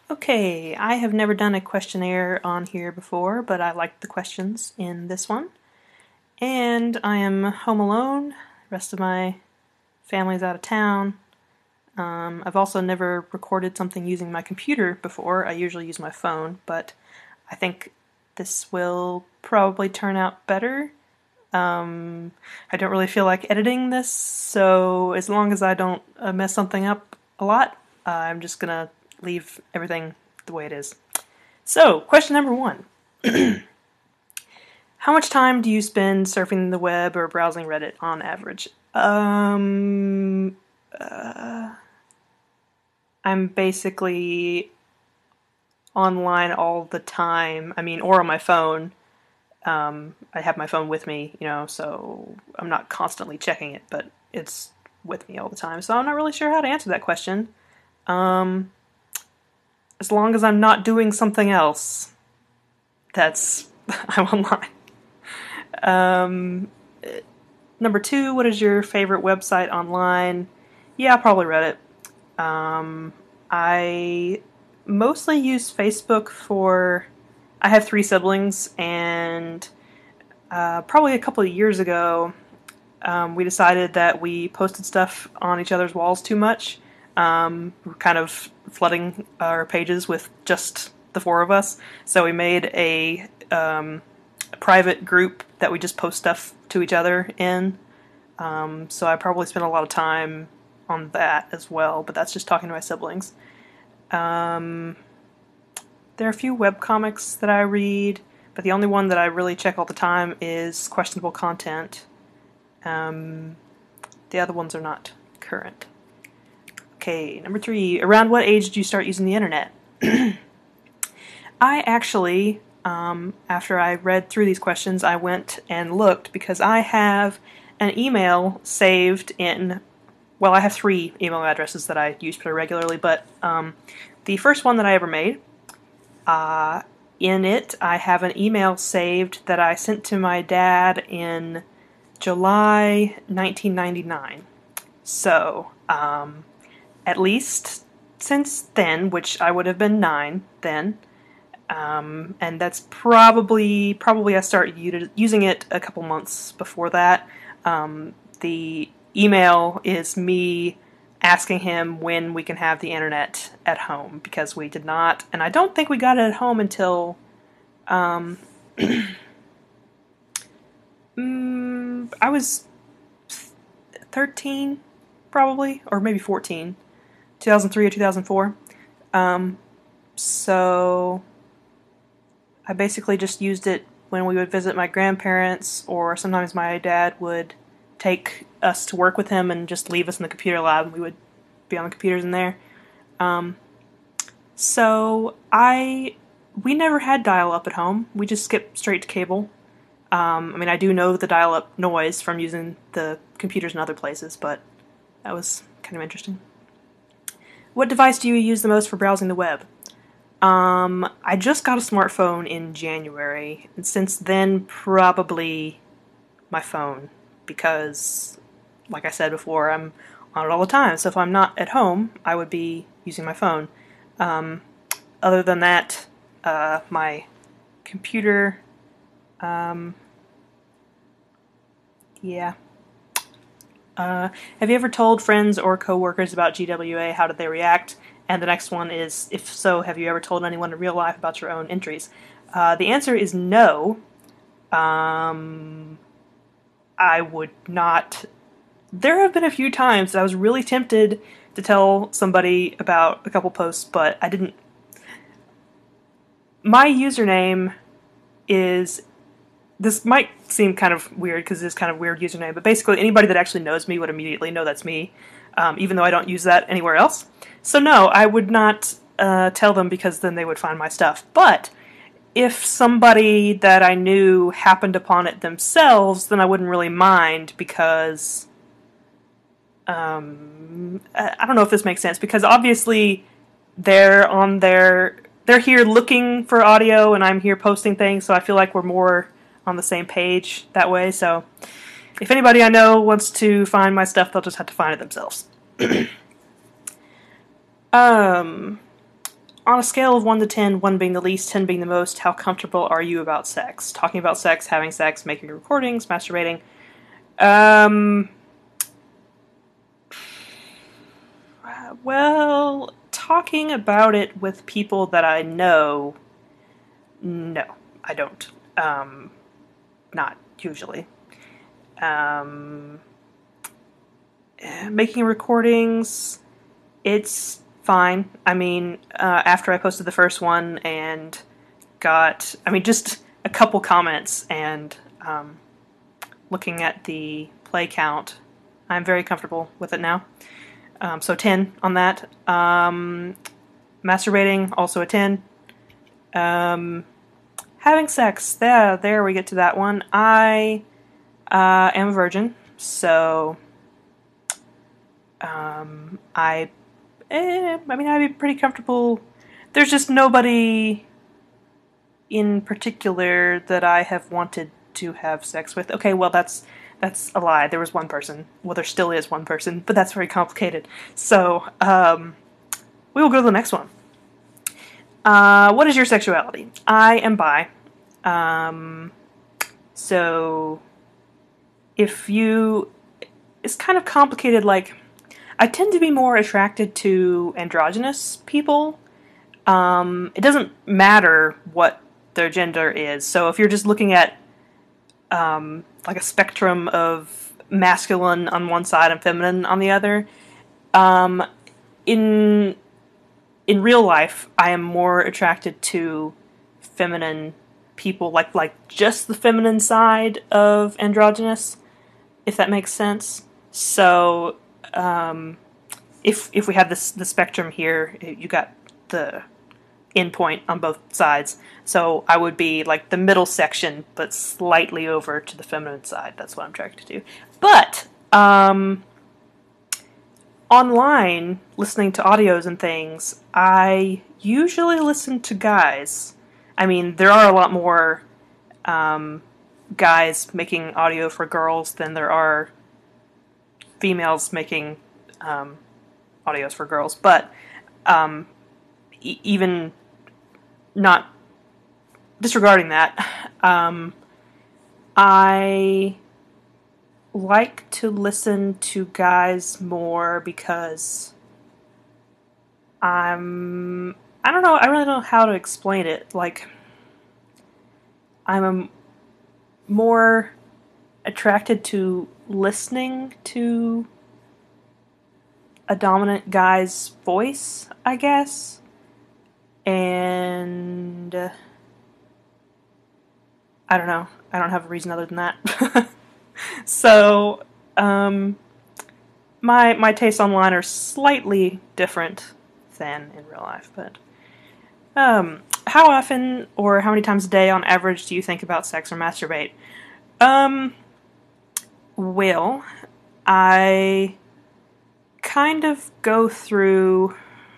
Okay, I have never done a questionnaire on here before, but I liked the questions in this one. And I am home alone. The rest of my family's out of town. I've also never recorded something using my computer before. I usually use my phone, but I think this will probably turn out better. I don't really feel like editing this, so as long as I don't mess something up a lot, I'm just gonna leave everything the way it is. So, question number one. How much time do you spend surfing the web or browsing Reddit on average? I'm basically online all the time. I mean, or on my phone. I have my phone with me, so I'm not constantly checking it, but it's with me all the time. So I'm not really sure how to answer that question. As long as I'm not doing something else, I'm online. Number two, what is your favorite website online? Yeah, probably Reddit. I mostly use Facebook for... I have 3 siblings, and probably a couple of years ago, we decided that we posted stuff on each other's walls too much. We're kind of flooding our pages with just the 4 of us, so we made a private group that we just post stuff to each other in. So I probably spend a lot of time on that as well, but that's just talking to my siblings. There are a few webcomics that I read, but the only one that I really check all the time is questionable content. The other ones are not current. Okay, number 3. Around what age did you start using the internet? I actually, after I read through these questions, I went and looked because I have an email saved in... Well, I have 3 email addresses that I use pretty regularly, but the first one that I ever made, in it, I have an email saved that I sent to my dad in July 1999. So, at least since then, which I would have been 9 then, and that's probably I started using it a couple months before that. The email is me asking him when we can have the internet at home, because we did not, and I don't think we got it at home until I was 13, probably, or maybe 14, 2003 or 2004. So I basically just used it when we would visit my grandparents, or sometimes my dad would take us to work with him and just leave us in the computer lab, and we would be on the computers in there. So we never had dial-up at home. We just skipped straight to cable. I mean, I do know the dial-up noise from using the computers in other places, but that was kind of interesting. What device do you use the most for browsing the web? I just got a smartphone in January, and since then, probably my phone, because, like I said before, I'm on it all the time, so if I'm not at home, I would be using my phone. Other than that, my computer, yeah. Have you ever told friends or coworkers about GWA? How did they react? And the next one is, if so, have you ever told anyone in real life about your own entries? The answer is no. I would not. There have been a few times that I was really tempted to tell somebody about a couple posts, but I didn't. My username is... This might seem kind of weird because it's kind of weird username, but basically anybody that actually knows me would immediately know that's me, even though I don't use that anywhere else. So no, I would not tell them, because then they would find my stuff. But if somebody that I knew happened upon it themselves, then I wouldn't really mind, because I don't know if this makes sense, because obviously they're here looking for audio, and I'm here posting things, so I feel like we're more on the same page that way. So if anybody I know wants to find my stuff, they'll just have to find it themselves. on a scale of 1 to 10, 1 being the least, 10 being the most, how comfortable are you about sex? Talking about sex, having sex, making recordings, masturbating. Well, talking about it with people that I know, no, I don't. Not usually. Making recordings, it's fine. I mean, after I posted the first one and got, just a couple comments and looking at the play count, I'm very comfortable with it now. So 10 on that. Masturbating, also a 10. Having sex, there we get to that one. I am a virgin, so I'd be pretty comfortable. There's just nobody in particular that I have wanted to have sex with. Okay, well, that's a lie. There was one person. Well, there still is one person, but that's very complicated. So, we will go to the next one. What is your sexuality? I am bi. So, it's kind of complicated, like, I tend to be more attracted to androgynous people. It doesn't matter what their gender is. So if you're just looking at like a spectrum of masculine on one side and feminine on the other, in real life, I am more attracted to feminine people, like just the feminine side of androgynous, if that makes sense. So, if we have the spectrum here, you got the endpoint on both sides. So I would be like the middle section, but slightly over to the feminine side. That's what I'm attracted to. But online, listening to audios and things, I usually listen to guys. I mean, there are a lot more guys making audio for girls than there are females making audios for girls, but even not disregarding that, I like to listen to guys more because I don't know, I really don't know how to explain it. Like, I'm more attracted to listening to a dominant guy's voice, I guess. And I don't know. I don't have a reason other than that. So, my tastes online are slightly different than in real life, but how often or how many times a day on average do you think about sex or masturbate? Well, I kind of go through,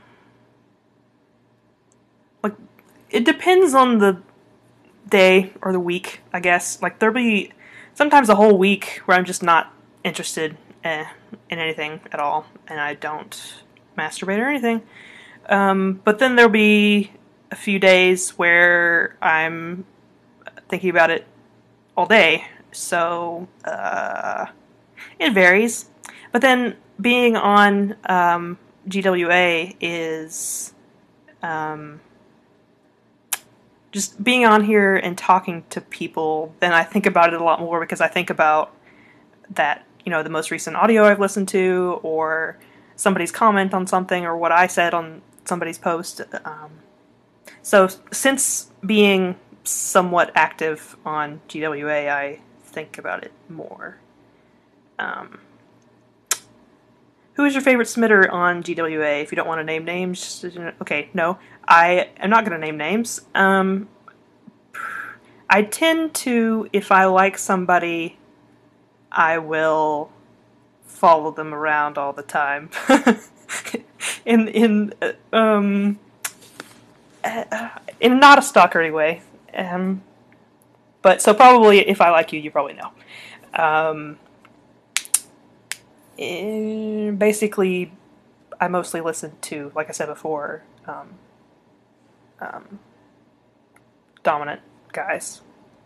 like, it depends on the day or the week, I guess. Like, there'll be sometimes a whole week where I'm just not interested in anything at all, and I don't masturbate or anything. But then there'll be a few days where I'm thinking about it all day, so it varies. But then being on GWA is just being on here and talking to people, then I think about it a lot more because I think about that, the most recent audio I've listened to, or somebody's comment on something, or what I said on somebody's post. So since being somewhat active on GWA, I think about it more. Who is your favorite submitter on GWA? If you don't want to name names, okay, no. I am not going to name names. I tend to, if I like somebody, I will follow them around all the time. in not a stalkery way. But so probably if I like you, you probably know. Basically, I mostly listen to, like I said before, dominant guys.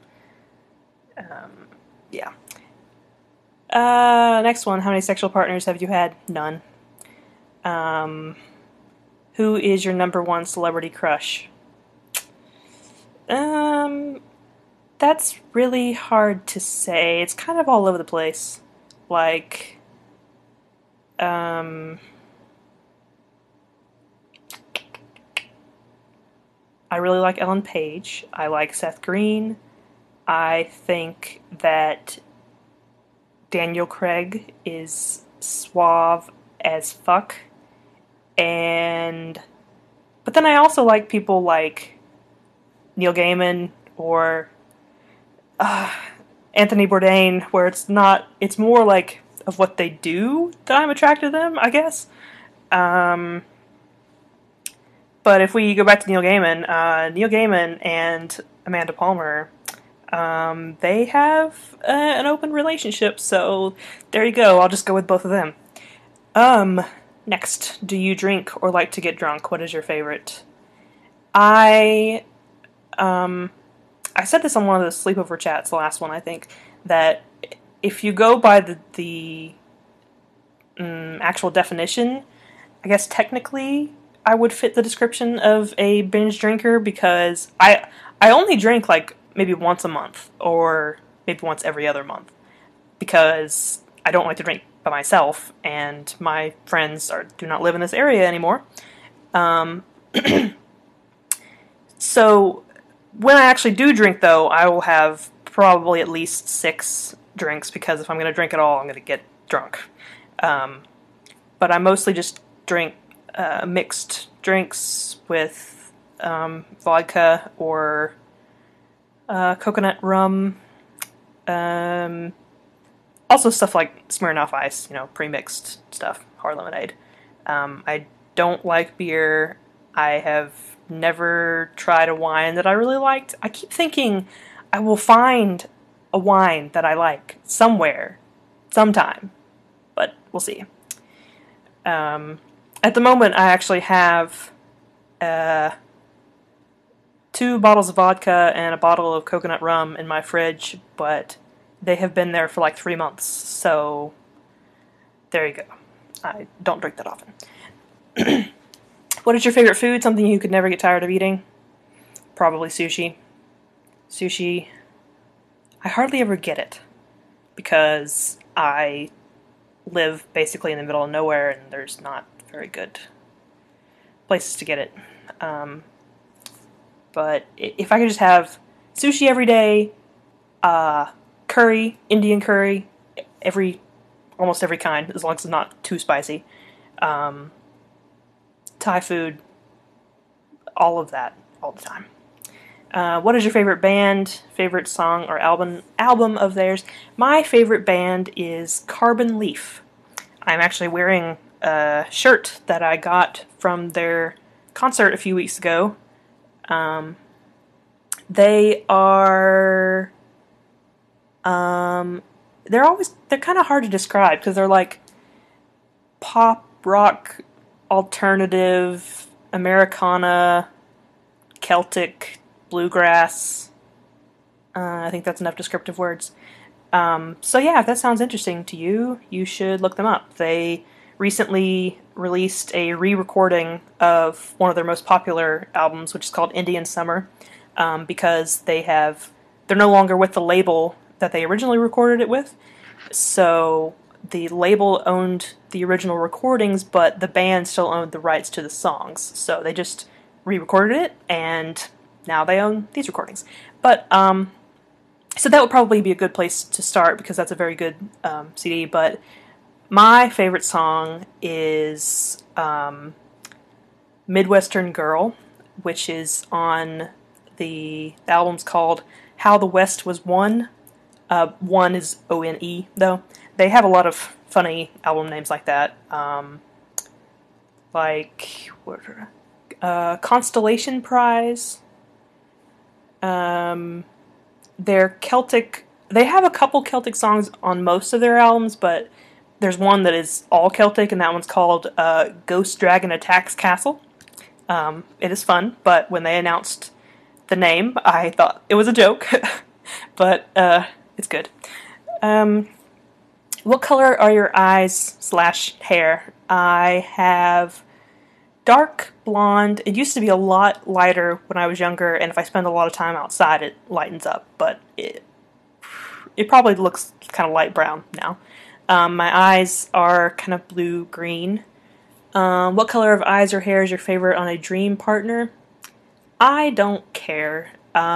Yeah. Next one. How many sexual partners have you had? None. Who is your number one celebrity crush? That's really hard to say. It's kind of all over the place. Like, I really like Ellen Page. I like Seth Green. I think that Daniel Craig is suave as fuck. But then I also like people like Neil Gaiman or Anthony Bourdain, where it's more like of what they do that I'm attracted to them, I guess. But if we go back to Neil Gaiman and Amanda Palmer, they have an open relationship, so there you go. I'll just go with both of them. Next, do you drink or like to get drunk? What is your favorite? I said this on one of the sleepover chats, the last one, I think, that if you go by the actual definition, I guess technically I would fit the description of a binge drinker, because I only drink like maybe once a month or maybe once every other month, because I don't like to drink by myself, and my friends do not live in this area anymore. So when I actually do drink, though, I will have probably at least 6 drinks, because if I'm going to drink at all, I'm going to get drunk. But I mostly just drink mixed drinks with vodka or coconut rum. Also stuff like Smirnoff Ice, pre-mixed stuff, hard lemonade. I don't like beer. I have never tried a wine that I really liked. I keep thinking I will find a wine that I like somewhere, sometime, but we'll see. At the moment, I actually have 2 bottles of vodka and a bottle of coconut rum in my fridge, but they have been there for like 3 months, so there you go. I don't drink that often. What is your favorite food? Something you could never get tired of eating? Probably sushi. Sushi, I hardly ever get it, because I live basically in the middle of nowhere and there's not very good places to get it. But if I could just have sushi every day, curry, Indian curry, almost every kind, as long as it's not too spicy, Thai food, all of that, all the time. What is your favorite band, favorite song, or album of theirs? My favorite band is Carbon Leaf. I'm actually wearing a shirt that I got from their concert a few weeks ago. They are... they're kind of hard to describe, because they're like pop, rock, alternative, Americana, Celtic, bluegrass. I think that's enough descriptive words. So yeah, if that sounds interesting to you, you should look them up. They recently released a re-recording of one of their most popular albums, which is called Indian Summer, because they're no longer with the label that they originally recorded it with. So the label owned the original recordings, but the band still owned the rights to the songs. So they just re-recorded it, and now they own these recordings. But, so that would probably be a good place to start, because that's a very good CD. But my favorite song is Midwestern Girl, which is on the album's called How the West Was Won. One is O-N-E, though. They have a lot of funny album names like that. Constellation Prize. They're Celtic. They have a couple Celtic songs on most of their albums, but there's one that is all Celtic, and that one's called Ghost Dragon Attacks Castle. It is fun, but when they announced the name, I thought it was a joke, but it's good. What color are your eyes / hair? I have dark blonde. It used to be a lot lighter when I was younger, and if I spend a lot of time outside, it lightens up, but it probably looks kind of light brown now. My eyes are kind of blue-green. What color of eyes or hair is your favorite on a dream partner? I don't care.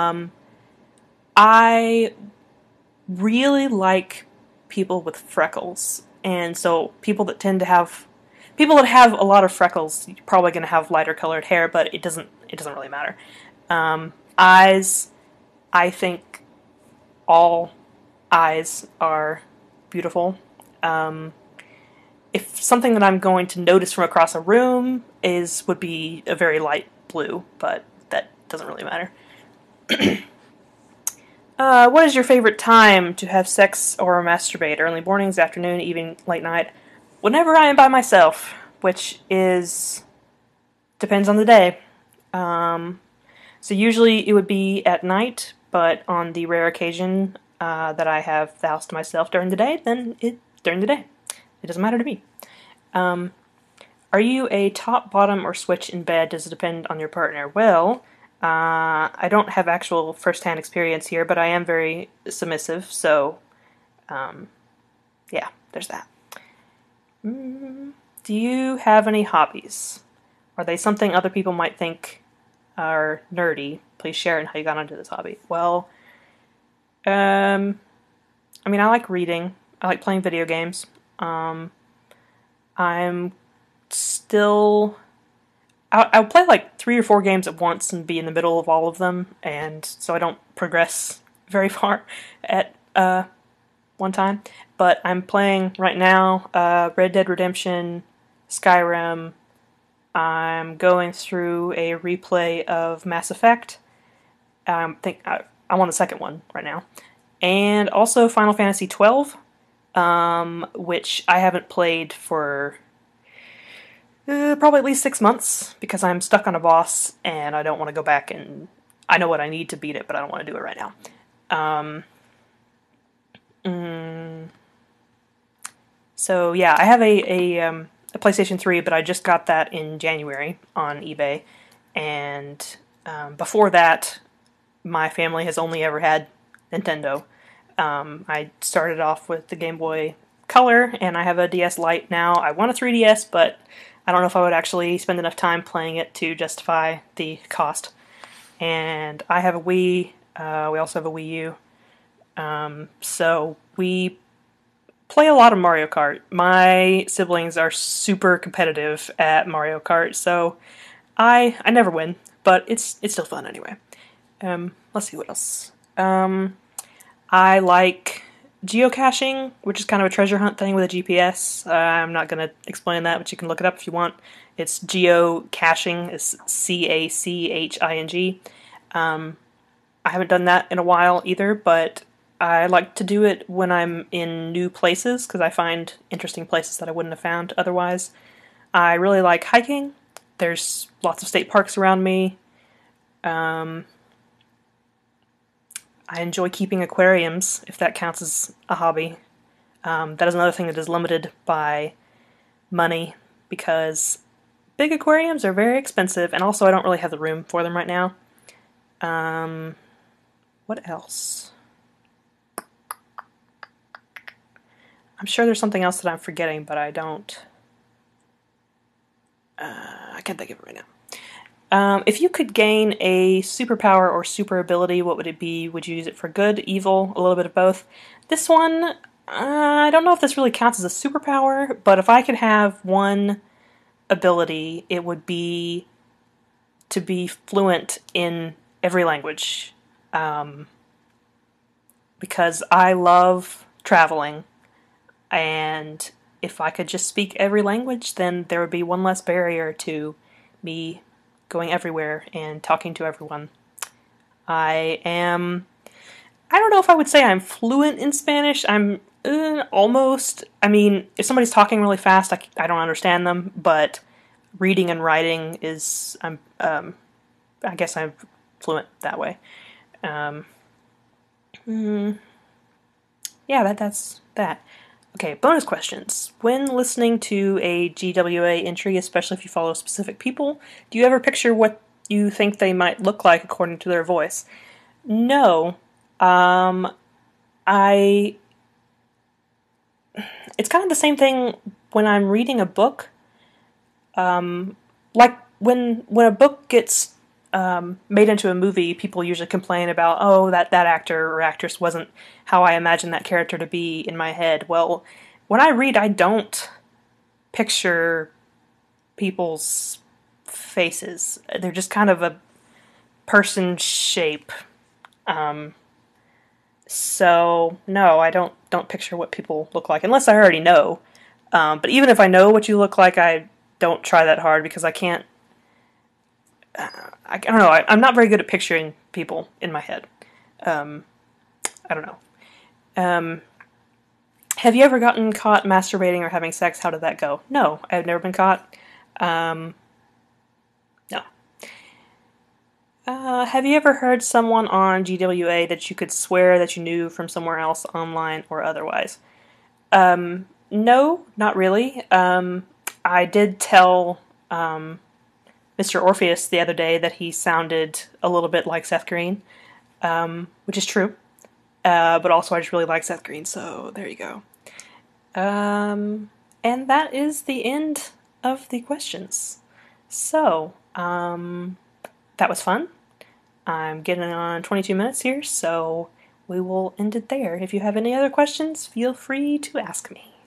I really like people with freckles, and so people that have a lot of freckles, you're probably going to have lighter colored hair, but it doesn't really matter. Eyes, I think all eyes are beautiful. If something that I'm going to notice from across a room would be a very light blue, but that doesn't really matter. What is your favorite time to have sex or masturbate? Early mornings, afternoon, evening, late night? Whenever I am by myself, which depends on the day. So usually it would be at night, but on the rare occasion that I have the house to myself during the day, then during the day. It doesn't matter to me. Are you a top, bottom, or switch in bed? Does it depend on your partner? Well, I don't have actual first-hand experience here, but I am very submissive, so yeah, there's that. Do you have any hobbies? Are they something other people might think are nerdy? Please share how you got into this hobby. Well, I mean, I like reading. I like playing video games. I'm still... I'll play like 3 or 4 games at once and be in the middle of all of them, and so I don't progress very far at one time. But I'm playing right now Red Dead Redemption, Skyrim. I'm going through a replay of Mass Effect. I'm on the second one right now. And also Final Fantasy XII, which I haven't played for probably at least 6 months, because I'm stuck on a boss, and I don't want to go back and... I know what I need to beat it, but I don't want to do it right now. So yeah, I have a PlayStation 3, but I just got that in January on eBay, and before that, my family has only ever had Nintendo. I started off with the Game Boy Color, and I have a DS Lite now. I want a 3DS, but I don't know if I would actually spend enough time playing it to justify the cost. And I have a Wii. We also have a Wii U. So we play a lot of Mario Kart. My siblings are super competitive at Mario Kart, so I never win, but it's still fun anyway. Let's see what else. I like geocaching, which is kind of a treasure hunt thing with a GPS. I'm not going to explain that, but you can look it up if you want. It's geocaching. It's CACHING. I haven't done that in a while either, but I like to do it when I'm in new places, because I find interesting places that I wouldn't have found otherwise. I really like hiking. There's lots of state parks around me. I enjoy keeping aquariums, if that counts as a hobby. That is another thing that is limited by money, because big aquariums are very expensive, and also I don't really have the room for them right now. What else? I'm sure there's something else that I'm forgetting, but I don't... I can't think of it right now. If you could gain a superpower or super ability, what would it be? Would you use it for good, evil, a little bit of both? This one, I don't know if this really counts as a superpower, but if I could have one ability, it would be to be fluent in every language. Because I love traveling, and if I could just speak every language, then there would be one less barrier to me going everywhere and talking to everyone. I don't know if I would say I'm fluent in Spanish. I'm almost. I mean, if somebody's talking really fast, I don't understand them, but reading and writing is I guess I'm fluent that way. Um, yeah, that's that. Okay, bonus questions. When listening to a GWA entry, especially if you follow specific people, do you ever picture what you think they might look like according to their voice? No. I. It's kind of the same thing when I'm reading a book. Like when a book gets made into a movie, people usually complain about, oh, that actor or actress wasn't how I imagined that character to be in my head. Well, when I read, I don't picture people's faces. They're just kind of a person shape. So no, I don't picture what people look like unless I already know. But even if I know what you look like, I don't try that hard because I can't. I don't know. I'm not very good at picturing people in my head. I don't know. Have you ever gotten caught masturbating or having sex? How did that go? No, I've never been caught. No. Have you ever heard someone on GWA that you could swear that you knew from somewhere else, online or otherwise? No, not really. I did tell Mr. Orpheus the other day that he sounded a little bit like Seth Green, which is true. But also I just really like Seth Green, so there you go. And that is the end of the questions. So, that was fun. I'm getting on 22 minutes here, so we will end it there. If you have any other questions, feel free to ask me.